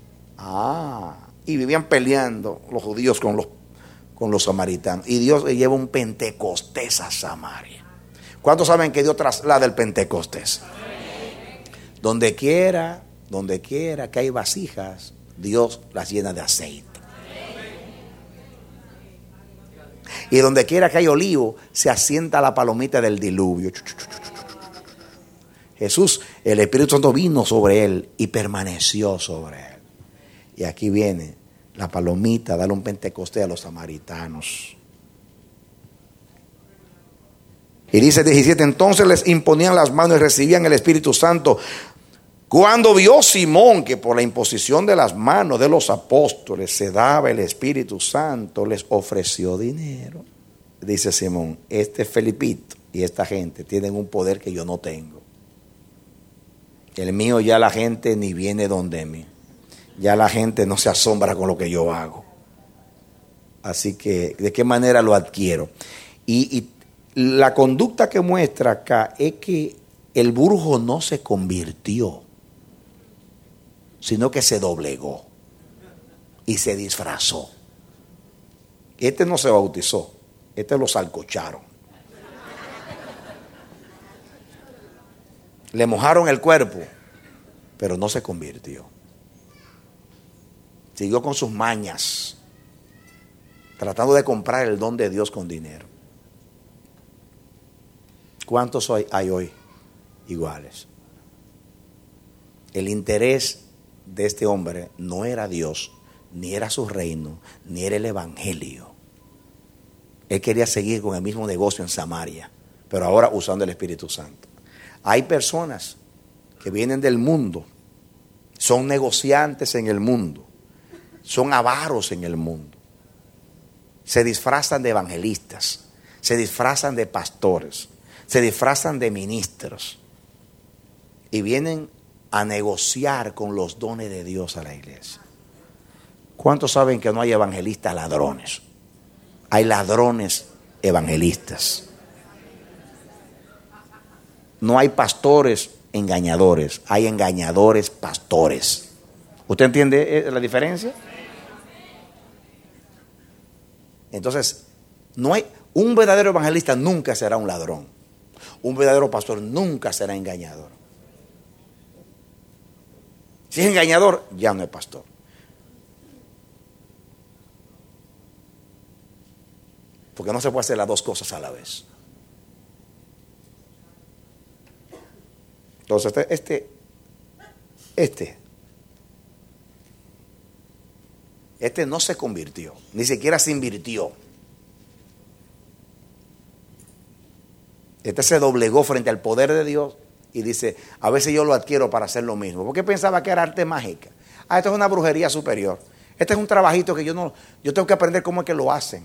Y vivían peleando los judíos con los samaritanos. Y Dios le lleva un Pentecostés a Samaria. ¿Cuántos saben que Dios traslada el Pentecostés? Donde quiera que hay vasijas, Dios las llena de aceite. Y donde quiera que hay olivo, se asienta la palomita del diluvio. Jesús, el Espíritu Santo vino sobre él y permaneció sobre él. Y aquí viene la palomita, darle un Pentecostés a los samaritanos. Y dice 17, entonces les imponían las manos y recibían el Espíritu Santo. Cuando vio Simón que por la imposición de las manos de los apóstoles se daba el Espíritu Santo, les ofreció dinero. Dice Simón, Felipito y esta gente tienen un poder que yo no tengo. El mío ya la gente ni viene donde mí. Ya la gente no se asombra con lo que yo hago. Así que, ¿de qué manera lo adquiero? Y la conducta que muestra acá es que el brujo no se convirtió, sino que se doblegó y se disfrazó. Este no se bautizó, este lo salcocharon. Le mojaron el cuerpo, pero no se convirtió. Siguió con sus mañas, tratando de comprar el don de Dios con dinero. ¿Cuántos hay hoy iguales? El interés de este hombre no era Dios, ni era su reino, ni era el evangelio. Él quería seguir con el mismo negocio en Samaria, pero ahora usando el Espíritu Santo. Hay personas que vienen del mundo, son negociantes en el mundo, son avaros en el mundo, se disfrazan de evangelistas, se disfrazan de pastores, se disfrazan de ministros y vienen a negociar con los dones de Dios a la iglesia. ¿Cuántos saben que no hay evangelistas ladrones? Hay ladrones evangelistas. No hay pastores engañadores, hay engañadores pastores. ¿Usted entiende la diferencia? Entonces, no hay un verdadero evangelista nunca será un ladrón. Un verdadero pastor nunca será engañador. Si es engañador, ya no es pastor. Porque no se puede hacer las dos cosas a la vez. Entonces, este no se convirtió, ni siquiera se invirtió. Este se doblegó frente al poder de Dios y dice, a veces yo lo adquiero para hacer lo mismo. Porque pensaba que era arte mágica. Esto es una brujería superior. Este es un trabajito que yo tengo que aprender cómo es que lo hacen.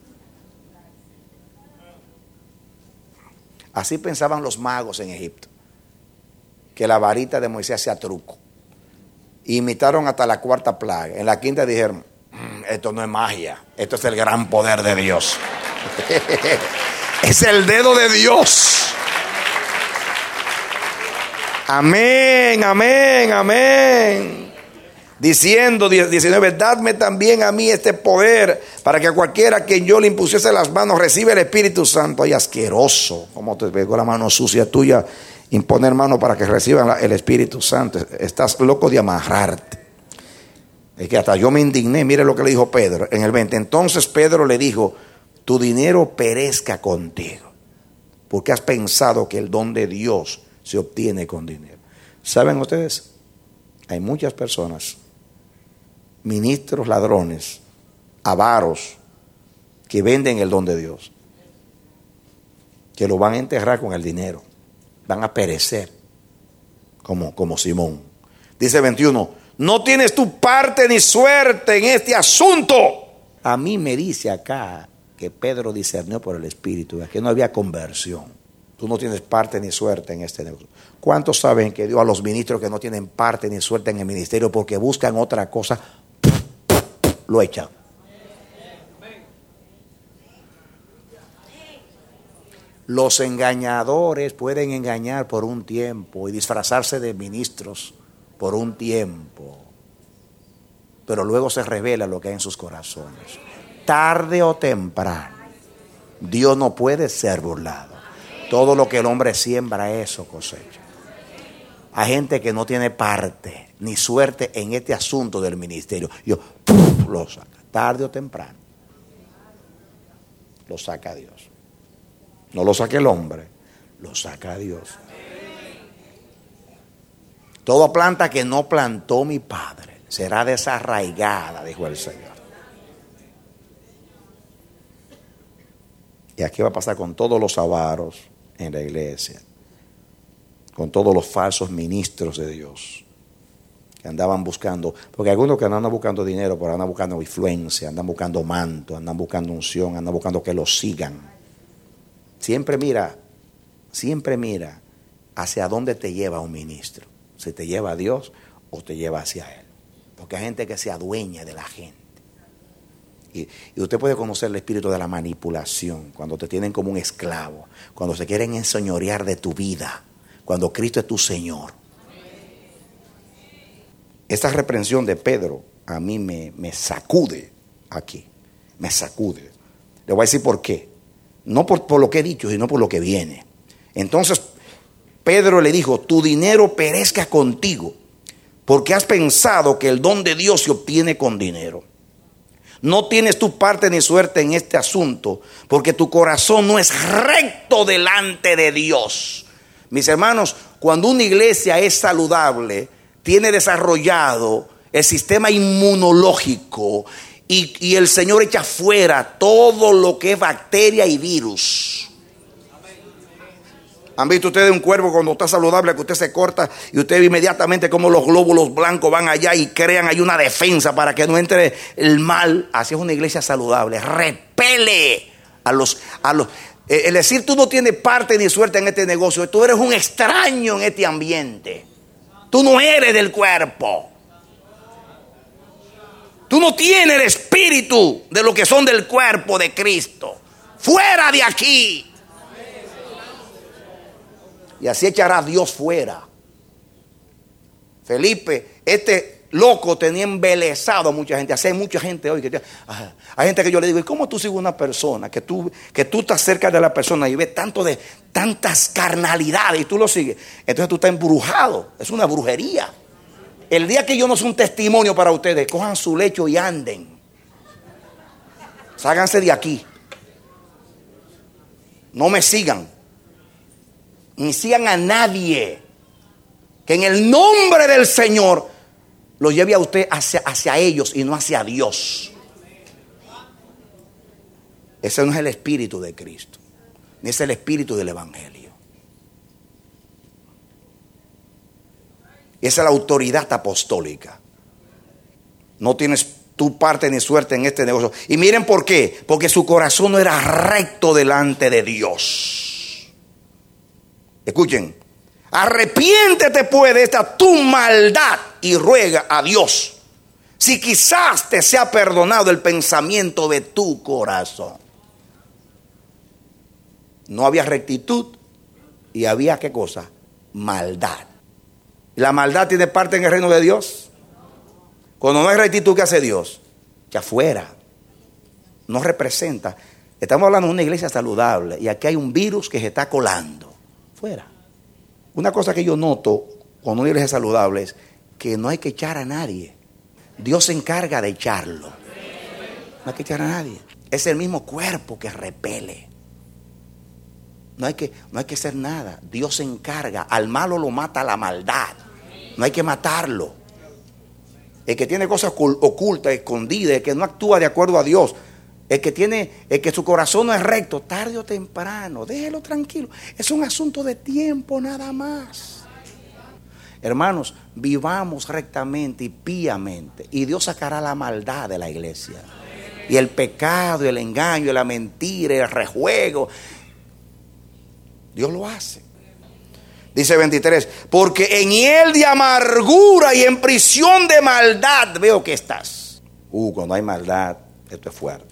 Así pensaban los magos en Egipto, que la varita de Moisés hacía truco. Imitaron hasta la cuarta plaga. En la quinta dijeron, esto no es magia, esto es el gran poder de Dios. Es el dedo de Dios. Amén, amén, amén. Diciendo, 19, dadme también a mí este poder para que cualquiera que yo le impusiese las manos reciba el Espíritu Santo. Ay, asqueroso, como te pegó la mano sucia tuya, imponer mano para que reciban el Espíritu Santo. Estás loco de amarrarte. Es que hasta yo me indigné. Mire lo que le dijo Pedro en el 20. Entonces Pedro le dijo, tu dinero perezca contigo, porque has pensado que el don de Dios se obtiene con dinero. ¿Saben ustedes? Hay muchas personas, ministros ladrones, avaros, que venden el don de Dios, que lo van a enterrar con el dinero, van a perecer como Simón. Dice 21, no tienes tu parte ni suerte en este asunto. A mí me dice acá que Pedro discernió por el Espíritu, que no había conversión. Tú no tienes parte ni suerte en este negocio. ¿Cuántos saben que Dios a los ministros que no tienen parte ni suerte en el ministerio porque buscan otra cosa, lo echan? Los engañadores pueden engañar por un tiempo y disfrazarse de ministros por un tiempo, pero luego se revela lo que hay en sus corazones. Tarde o temprano, Dios no puede ser burlado. Todo lo que el hombre siembra, eso cosecha. Hay gente que no tiene parte ni suerte en este asunto del ministerio. Lo saca. Tarde o temprano, lo saca Dios. No lo saca el hombre, lo saca Dios. Toda planta que no plantó mi Padre será desarraigada, dijo el Señor. Y aquí va a pasar con todos los avaros en la iglesia, con todos los falsos ministros de Dios que andaban buscando, porque algunos que andan buscando dinero, pero andan buscando influencia, andan buscando manto, andan buscando unción, andan buscando que los sigan. Siempre mira hacia dónde te lleva un ministro, si te lleva a Dios o te lleva hacia Él, porque hay gente que se adueña de la gente. Y usted puede conocer el espíritu de la manipulación, cuando te tienen como un esclavo, cuando se quieren enseñorear de tu vida, cuando Cristo es tu Señor. Esta reprensión de Pedro a mí me sacude aquí, me sacude. Le voy a decir por qué. No por lo que he dicho, sino por lo que viene. Entonces Pedro le dijo, tu dinero perezca contigo, porque has pensado que el don de Dios se obtiene con dinero. No tienes tu parte ni suerte en este asunto, porque tu corazón no es recto delante de Dios. Mis hermanos, cuando una iglesia es saludable, tiene desarrollado el sistema inmunológico y el Señor echa fuera todo lo que es bacteria y virus. ¿Han visto ustedes un cuervo cuando está saludable, que usted se corta y usted ve inmediatamente como los glóbulos blancos van allá y crean ahí una defensa para que no entre el mal? Así es una iglesia saludable. Repele a los. Es decir, tú no tienes parte ni suerte en este negocio. Tú eres un extraño en este ambiente. Tú no eres del cuerpo. Tú no tienes el espíritu de lo que son del cuerpo de Cristo. Fuera de aquí. Y así echará a Dios fuera. Felipe, este loco tenía embelesado a mucha gente. Así hay mucha gente hoy que hay gente que yo le digo, ¿y cómo tú sigues una persona que tú estás cerca de la persona y ves tantas carnalidades y tú lo sigues? Entonces tú estás embrujado. Es una brujería. El día que yo no soy un testimonio para ustedes, cojan su lecho y anden. Ságanse de aquí. No me sigan. Ni sigan a nadie. Que en el nombre del Señor lo lleve a usted hacia ellos y no hacia Dios. Ese no es el espíritu de Cristo, ni es el espíritu del Evangelio. Esa es la autoridad apostólica. No tienes tu parte ni suerte en este negocio. Y miren por qué. Porque su corazón no era recto delante de Dios. Escuchen. Arrepiéntete pues de esta tu maldad y ruega a Dios si quizás te sea perdonado el pensamiento de tu corazón. No había rectitud y había, ¿qué cosa? Maldad. ¿La maldad tiene parte en el reino de Dios? Cuando no hay rectitud, ¿qué hace Dios? Ya afuera. No representa. Estamos hablando de una iglesia saludable y aquí hay un virus que se está colando. Fuera. Una cosa que yo noto cuando una iglesia saludable es que no hay que echar a nadie. Dios se encarga de echarlo. No hay que echar a nadie. Es el mismo cuerpo que repele. No hay que hacer nada. Dios se encarga. Al malo lo mata la maldad. No hay que matarlo. El que tiene cosas ocultas, escondidas, el que no actúa de acuerdo a Dios, el que su corazón no es recto, tarde o temprano, déjelo tranquilo. Es un asunto de tiempo nada más. Hermanos, vivamos rectamente y piamente y Dios sacará la maldad de la iglesia. Y el pecado, el engaño, la mentira, el rejuego. Dios lo hace. Dice 23, porque en él de amargura y en prisión de maldad veo que estás. Cuando hay maldad, esto es fuerte.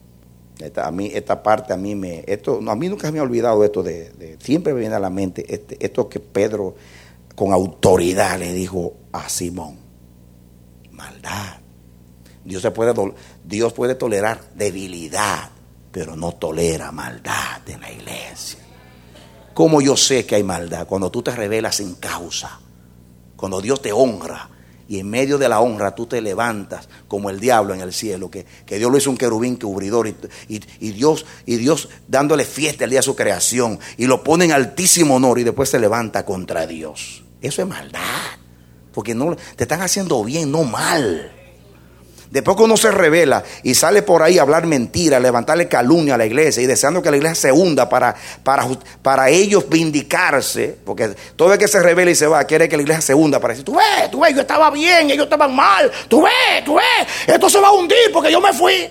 Esta parte a mí nunca se me ha olvidado esto siempre me viene a la mente esto que Pedro con autoridad le dijo a Simón. Maldad. Dios puede tolerar debilidad, pero no tolera maldad en la iglesia. ¿Cómo yo sé que hay maldad? Cuando tú te rebelas sin causa, cuando Dios te honra y en medio de la honra tú te levantas como el diablo en el cielo, que Dios lo hizo un querubín cubridor y Dios dándole fiesta el día de su creación y lo pone en altísimo honor y después se levanta contra Dios. Eso es maldad, porque no te están haciendo bien, no mal. Después que uno se revela y sale por ahí a hablar mentira, a levantarle calumnia a la iglesia y deseando que la iglesia se hunda para ellos vindicarse, porque todo el que se revela y se va quiere que la iglesia se hunda para decir, tú ves, yo estaba bien, ellos estaban mal, tú ves, esto se va a hundir porque yo me fui.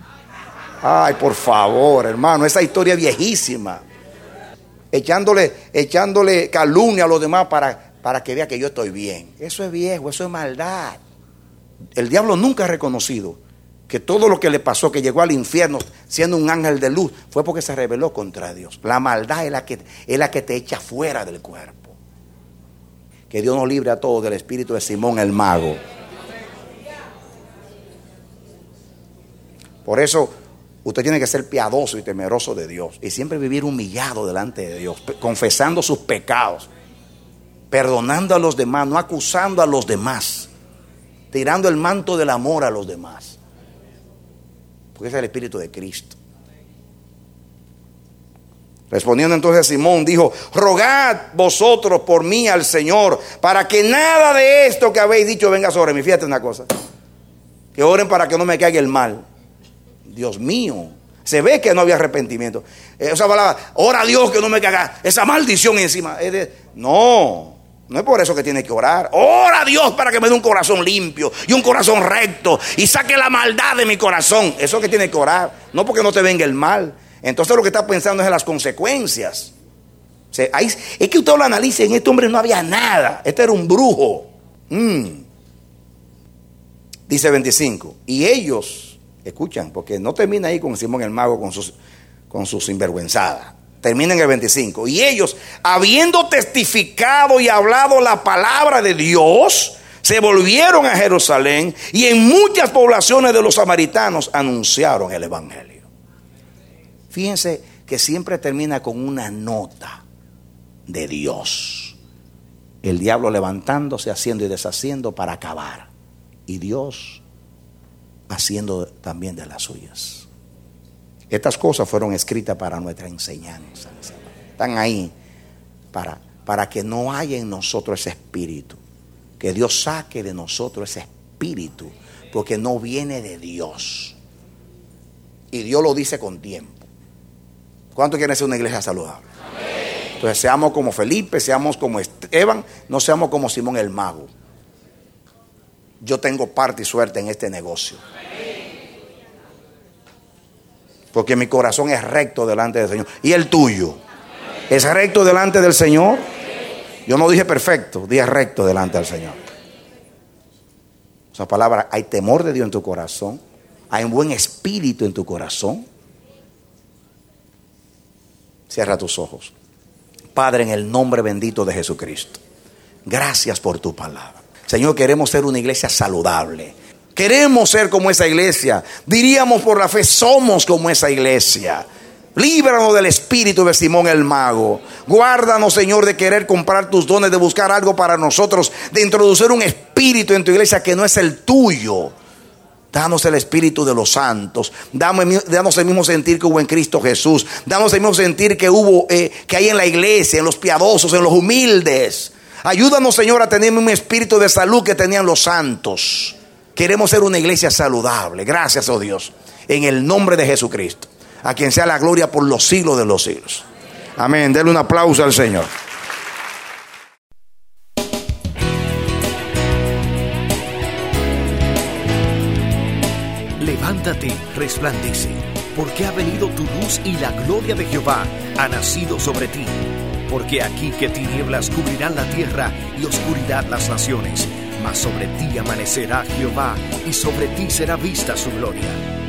Ay, por favor, hermano, esa historia es viejísima. Echándole calumnia a los demás para que vea que yo estoy bien. Eso es viejo, eso es maldad. El diablo nunca ha reconocido que todo lo que le pasó, que llegó al infierno siendo un ángel de luz, fue porque se rebeló contra Dios. La maldad es la que te echa fuera del cuerpo. Que Dios nos libre a todos del espíritu de Simón el mago. Por eso usted tiene que ser piadoso y temeroso de Dios y siempre vivir humillado delante de Dios, confesando sus pecados, perdonando a los demás, no acusando a los demás, tirando el manto del amor a los demás. Porque ese es el espíritu de Cristo. Respondiendo entonces Simón, dijo, rogad vosotros por mí al Señor, para que nada de esto que habéis dicho venga sobre mí. Fíjate una cosa, que oren para que no me caiga el mal. Dios mío, Se ve que no había arrepentimiento. Esa palabra, ora a Dios que no me caiga esa maldición encima. No es por eso que tiene que orar. Ora a Dios para que me dé un corazón limpio y un corazón recto y saque la maldad de mi corazón. Eso es lo que tiene que orar. No porque no te venga el mal. Entonces lo que está pensando es en las consecuencias. O sea, es que usted lo analice. En este hombre no había nada. Este era un brujo. Dice 25. Y ellos, escuchan, porque no termina ahí con Simón el mago con sus sinvergüenzadas. Termina en el 25. Y ellos, habiendo testificado y hablado la palabra de Dios, se volvieron a Jerusalén y en muchas poblaciones de los samaritanos anunciaron el evangelio. Fíjense que siempre termina con una nota de Dios. El diablo levantándose, haciendo y deshaciendo para acabar. Y Dios haciendo también de las suyas. Estas cosas fueron escritas para nuestra enseñanza. Están ahí para que no haya en nosotros ese espíritu. Que Dios saque de nosotros ese espíritu, porque no viene de Dios. Y Dios lo dice con tiempo. ¿Cuánto quieren ser una iglesia saludable? Amén. Entonces seamos como Felipe, seamos como Esteban, no seamos como Simón el mago. Yo tengo parte y suerte en este negocio. Porque mi corazón es recto delante del Señor. ¿Y el tuyo? ¿Es recto delante del Señor? Yo no dije perfecto, dije recto delante del Señor. Esa palabra, hay temor de Dios en tu corazón. Hay un buen espíritu en tu corazón. Cierra tus ojos. Padre, en el nombre bendito de Jesucristo, gracias por tu palabra. Señor, queremos ser una iglesia saludable. Queremos ser como esa iglesia. Diríamos por la fe, somos como esa iglesia. Líbranos del espíritu de Simón el mago. Guárdanos, Señor, de querer comprar tus dones, de buscar algo para nosotros, de introducir un espíritu en tu iglesia que no es el tuyo. Danos el espíritu de los santos. Danos el mismo sentir que hubo en Cristo Jesús. Danos el mismo sentir que hubo, que hay en la iglesia, en los piadosos, en los humildes. Ayúdanos, Señor, a tener un espíritu de salud que tenían los santos. Queremos ser una iglesia saludable. Gracias, oh Dios, en el nombre de Jesucristo, a quien sea la gloria por los siglos de los siglos. Amén. Denle un aplauso al Señor. Levántate, resplandece, porque ha venido tu luz y la gloria de Jehová ha nacido sobre ti. Porque aquí que tinieblas cubrirán la tierra y oscuridad las naciones, mas sobre ti amanecerá Jehová y sobre ti será vista su gloria.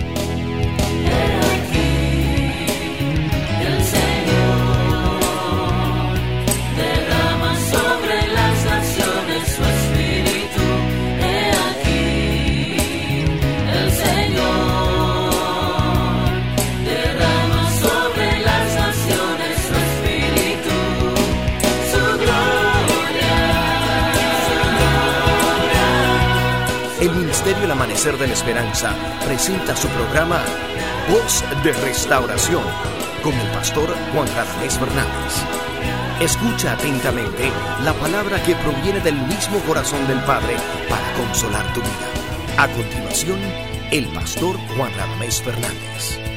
El Amanecer de la Esperanza presenta su programa Voz de Restauración con el pastor Juan Radamés Fernández. Escucha atentamente la palabra que proviene del mismo corazón del Padre para consolar tu vida. A continuación, el pastor Juan Radamés Fernández.